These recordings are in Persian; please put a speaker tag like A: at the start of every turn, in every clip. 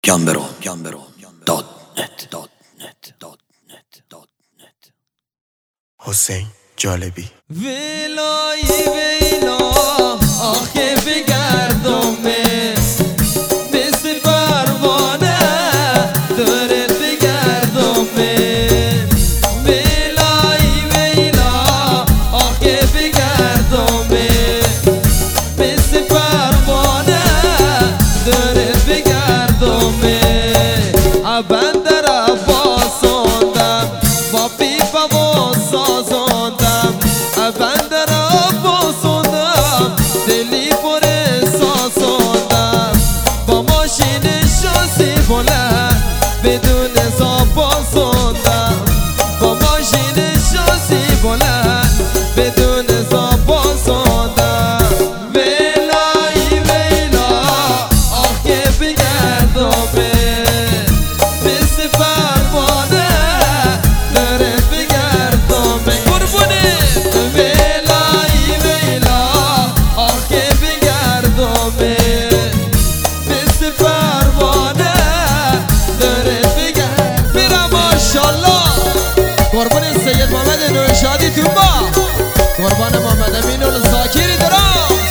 A: حسین جالبی.
B: ویلای ویلا آخه بگردمه مثل پروانه داره بگردمه. ویلای ویلا آخه بگردمه مثل پروانه داره بگردمه. بندر باساندم با پیپا و سازاندم. بندر باساندم دلی پر سازاندم. با ماشین شاسی بلند بدون حساب باساندم. با ماشین شاسی بلند بدون حساب باساندم. ویلای ویلا آخه بگردمه مثل پروانه داره بگردمه. قربونه ویلای ویلا آخه بگردمه مثل پروانه داره بگردمه. میرم ماشالله. قربون سید محمد نورشادی توبا، قربان محمد امین الزاکری دراز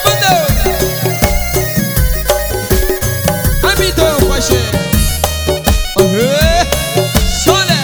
B: همینطور باشه. شاله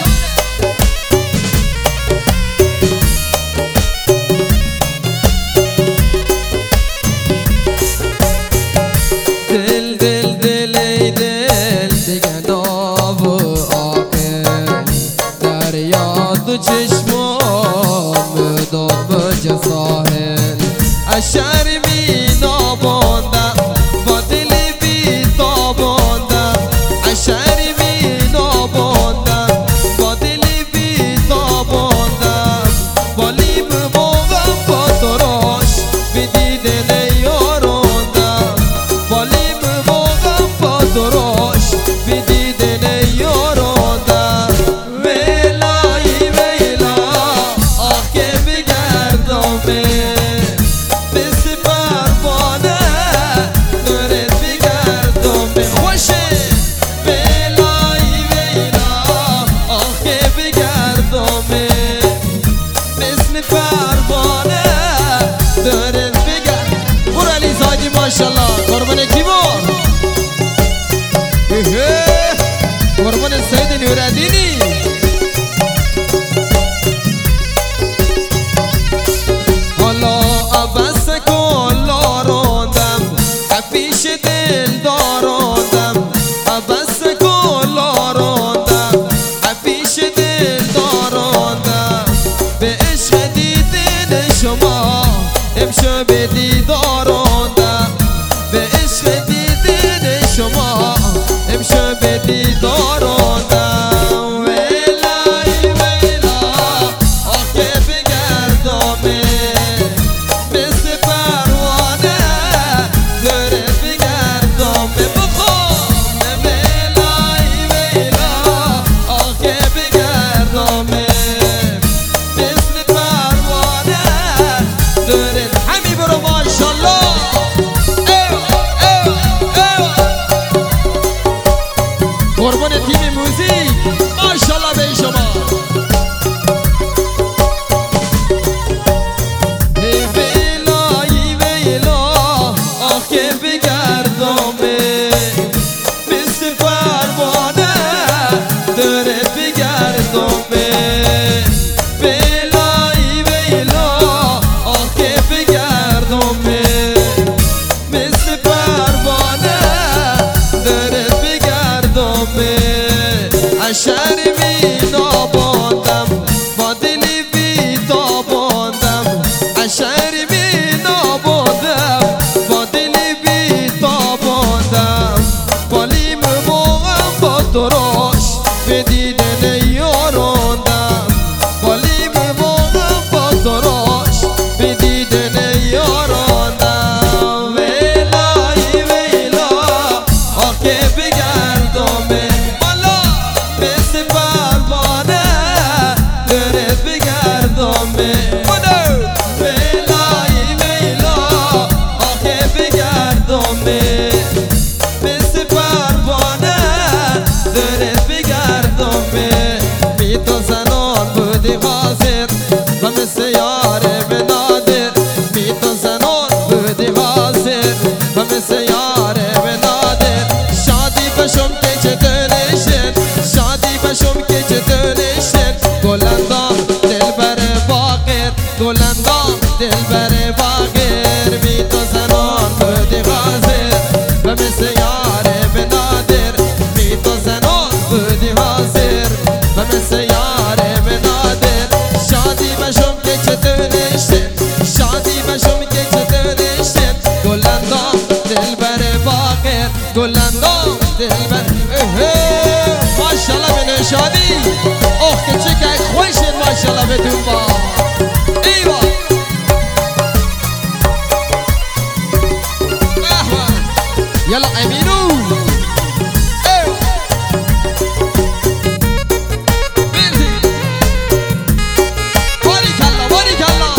B: دل دل دل ای دل دیگه ناو آقل دریا دو چشمام داد به ساحل. شرمی ناباندم با دل بی تاباندم. شرمی ناباندم با دل بی تاباندم. بالیم موقعم با دراش به دیدن یاراندم. بالیم موقعم با دراش به دیدن یاراندم. ویلای ویلا آخه بگردمه مثل پروانه داره بگردمه. خوشه ویلای ویلا آخه بگردمه مثل پروانه داره بگردمه. برو علی زادی ماشالله. قربان کی بود؟ قربان سید نورالدینی. حالا عباس کلا راندم پیش دل داراندم. عباس کلا راندم پیش دل داراندم. به عشق دیدن شما امشب دیداراندم. به عشق دیدن شما امشب دیداراندم. ویلای ویلا آخه بگردمه مثل پروانه داره بگردمه. بخوام ویلای ویلا آخه بگردمه مثل پروانه داره. همی برو ماشالله. قربان تیم موزیک ماشالله به شما. ویلای ویلا آخه بگردمه مثل پروانه داره بگردمه. ویلای ویلا آخه بگردمه مثل پروانه داره بگردمه. شرمی ناباندم با دل بی تاباندم. شرمی ناباندم با دل بی تاباندم. بالیم موقعم با دراش به دیدن یاراندم. بالیم موقعم با دراش به دیدن یاراندم. ویلای ویلا آخه بگردمه مثل پروانه داره بگردمه. ویلای ویلا آخه بگردمه مثل پروانه دلبر ماشالله به نشادی اوه که چکه خوشید ماشالله بدون با ایوا يلا امينو بيرزي بارك الله بارك الله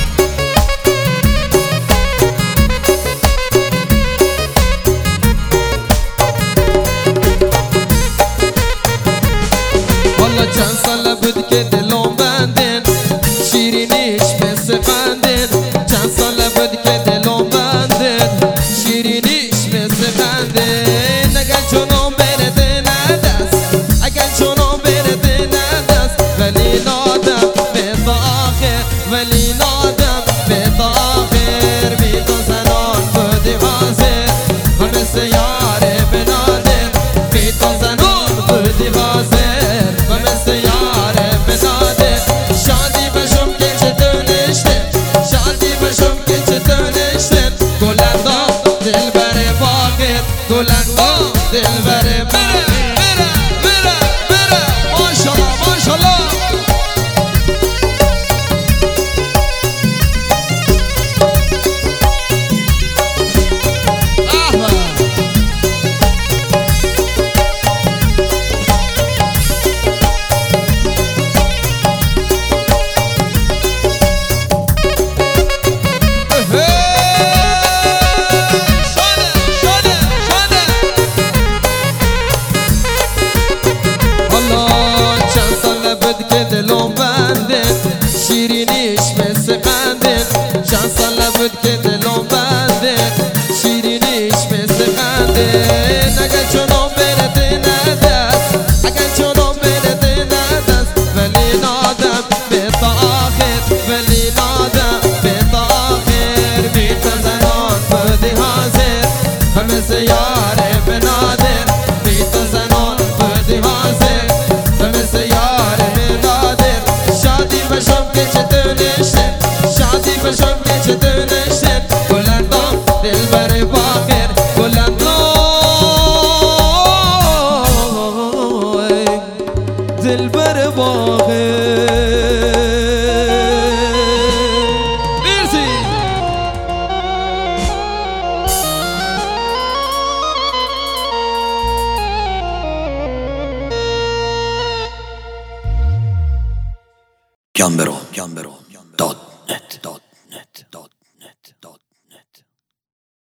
B: والله چند سال بود که دلم بندن شیرینیش مثل قندن چند سال بود که دلم بندن شیرینیش مثل قندن اگر چونم برده ندست اگر چونم برده ندست ولی نادم به تا آخر ولی نادم به تا آخر بی تو زنان بودی حاضر و مثل یار بنادر بی تو زنان بودی حاضر و مثل یار بنادر شادی بشم که چطور نشتن شادی بشم که چطور نشتن گلندام دلبر باقر گلندام دلبر باقر بره ماشالله ماشالله دلم بندن شیرینیش مثل قندن چند ساله بود که دلم بندن شیرینیش مثل قندن اگر چونم برده ندست اگر چونم برده ندست ولی نادم به تا آخر ولی نادم به تا آخر بی تو زنان بودی حاضر و مثل یار بنادر بی تو زنان بودی حاضر و مثل یار شادی بشم که چطور نشتن شادی بشم که چطور نشتن گلندام دلبر باقر گلندام دلبر باقر مرسی
A: Gambero